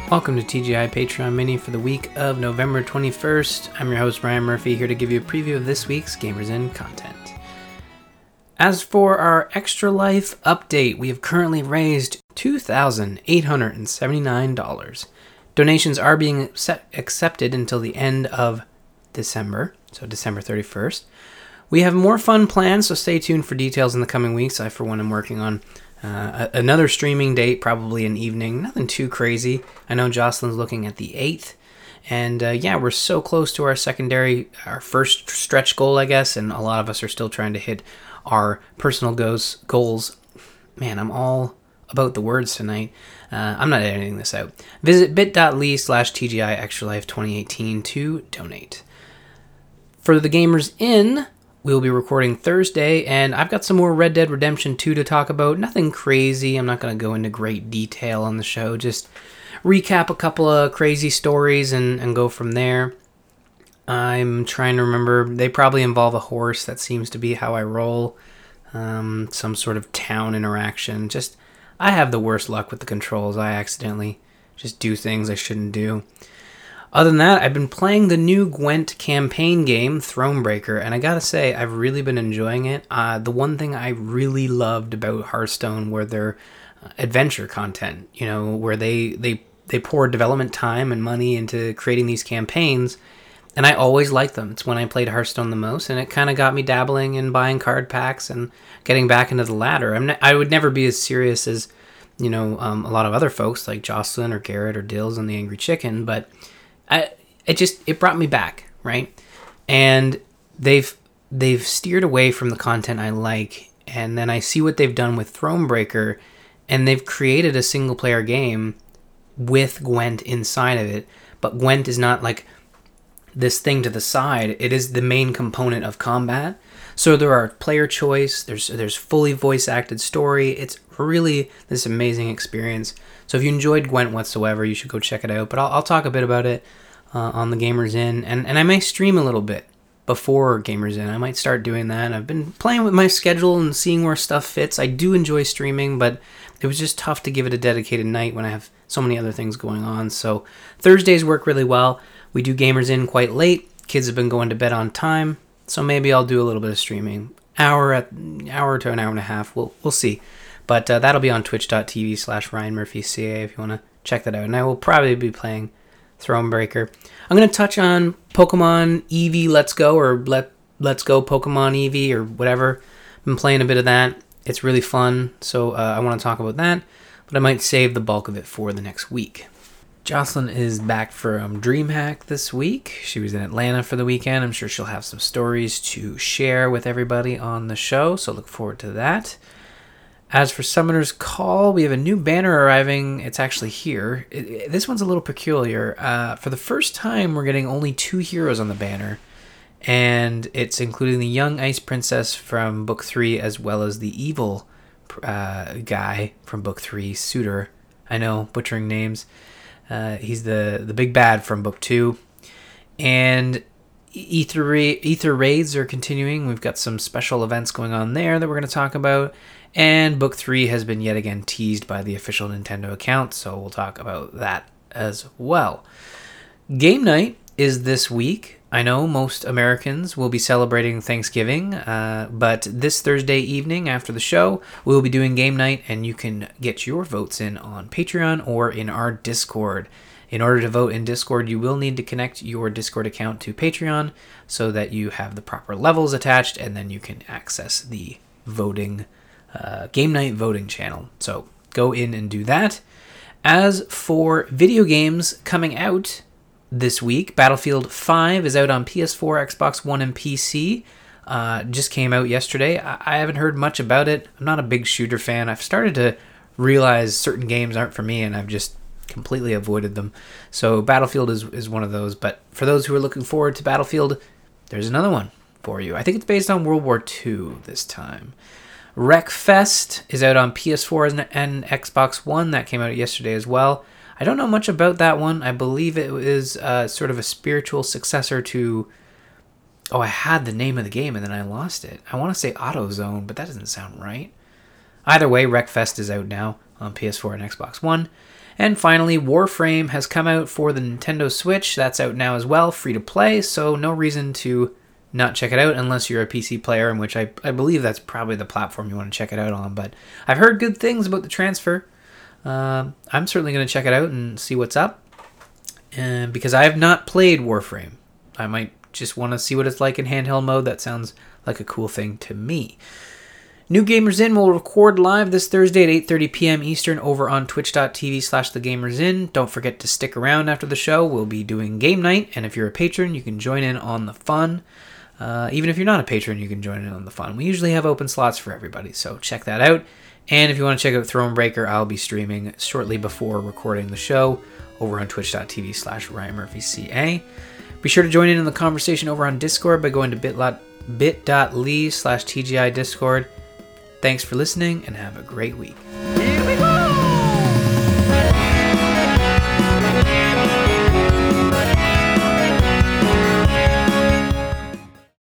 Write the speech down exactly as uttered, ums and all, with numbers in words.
Welcome to T G I Patreon Mini for the week of November twenty-first. I'm your host, Ryan Murphy, here to give you a preview of this week's Gamers In content. As for our Extra Life update, we have currently raised two thousand eight hundred seventy-nine dollars. Donations are being set, accepted until the end of December, so December thirty-first. We have more fun plans, so stay tuned for details in the coming weeks. I, for one, am working on Uh, another streaming date, probably an evening. Nothing too crazy. I know Jocelyn's looking at the eighth. And uh, yeah, we're so close to our secondary, our first stretch goal, I guess. And a lot of us are still trying to hit our personal goals. goals. Man, I'm all about the words tonight. Uh, I'm not editing this out. Visit bit.ly slash TGI Extra Life twenty eighteen to donate. For the Gamers In, we'll be recording Thursday, and I've got some more Red Dead Redemption two to talk about. Nothing crazy. I'm not going to go into great detail on the show. Just recap a couple of crazy stories and, and go from there. I'm trying to remember. They probably involve a horse. That seems to be how I roll. Um, some sort of town interaction. Just, I have the worst luck with the controls. I accidentally just do things I shouldn't do. Other than that, I've been playing the new Gwent campaign game, Thronebreaker, and I gotta say, I've really been enjoying it. Uh, the one thing I really loved about Hearthstone were their uh, adventure content, you know, where they, they, they pour development time and money into creating these campaigns, and I always liked them. It's when I played Hearthstone the most, and it kind of got me dabbling in buying card packs and getting back into the ladder. I'm ne- I would never be as serious as, you know, um, a lot of other folks like Jocelyn or Garrett or Dills and the Angry Chicken, but I, it just, it brought me back, right? And they've they've steered away from the content I like, and then I see what they've done with Thronebreaker, and they've created a single-player game with Gwent inside of it, but Gwent is not like this thing to the side. It is the main component of combat. So there are player choice, there's there's fully voice-acted story. It's really this amazing experience. So if you enjoyed Gwent whatsoever, you should go check it out. But I'll, I'll talk a bit about it uh, on the Gamers In, and, and I may stream a little bit before Gamers In. I might start doing that. I've been playing with my schedule and seeing where stuff fits. I do enjoy streaming, but it was just tough to give it a dedicated night when I have so many other things going on. So Thursdays work really well. We do Gamers In quite late. Kids have been going to bed on time, so maybe I'll do a little bit of streaming. Hour at hour to an hour and a half. We'll we'll see. But uh, that'll be on twitch.tv slash Ryan Murphy CA if you want to check that out. And I will probably be playing Thronebreaker. I'm going to touch on Pokemon Eevee Let's Go, or Let, Let's Go Pokemon Eevee, or whatever. I've been playing a bit of that. It's really fun, so uh, I want to talk about that. But I might save the bulk of it for the next week. Jocelyn is back from DreamHack this week. She was in Atlanta for the weekend. I'm sure she'll have some stories to share with everybody on the show, so look forward to that. As for Summoner's Call, we have a new banner arriving. It's actually here. It, it, this one's a little peculiar. Uh, for the first time, we're getting only two heroes on the banner, and it's including the young Ice Princess from Book three, as well as the evil uh, guy from Book three, Suitor. I know, butchering names. Uh, he's the, the big bad from Book two. And Ether, Ra- Ether Raids are continuing. We've got some special events going on there that we're going to talk about. And Book three has been yet again teased by the official Nintendo account, so we'll talk about that as well. Game night is this week. I know most Americans will be celebrating Thanksgiving, uh, but this Thursday evening after the show, we'll be doing game night, and you can get your votes in on Patreon or in our Discord. In order to vote in Discord, you will need to connect your Discord account to Patreon so that you have the proper levels attached, and then you can access the voting Uh, game night voting channel. So go in and do that. As for video games coming out this week, Battlefield five is out on P S four, Xbox One, and P C. Uh, just came out yesterday. I-, I haven't heard much about it. I'm not a big shooter fan. I've started to realize certain games aren't for me, and I've just completely avoided them. So Battlefield is, is one of those. But for those who are looking forward to Battlefield, there's another one for you. I think it's based on World War Two this time. Wreckfest is out on P S four and, and Xbox One. That came out yesterday as well. I don't know much about that one. I believe it is uh, sort of a spiritual successor to... Oh, I had the name of the game and then I lost it. I want to say AutoZone, but that doesn't sound right. Either way, Wreckfest is out now on P S four and Xbox One. And finally, Warframe has come out for the Nintendo Switch. That's out now as well, free to play, so no reason to not check it out unless you're a P C player, in which I, I believe that's probably the platform you want to check it out on. But I've heard good things about the transfer. Uh, I'm certainly going to check it out and see what's up. And because I have not played Warframe, I might just want to see what it's like in handheld mode. That sounds like a cool thing to me. New Gamers In will record live this Thursday at eight thirty p.m. Eastern over on twitch.tv slash thegamersin. Don't forget to stick around after the show. We'll be doing game night, and if you're a patron, you can join in on the fun. Uh, even if you're not a patron, you can join in on the fun. We usually have open slots for everybody, so check that out. And if you want to check out Thronebreaker, I'll be streaming shortly before recording the show over on twitch.tv slash Ryan Murphy C A. Be sure to join in on the conversation over on Discord by going to bit.ly slash TGI Discord. Thanks for listening, and have a great week. Here we go!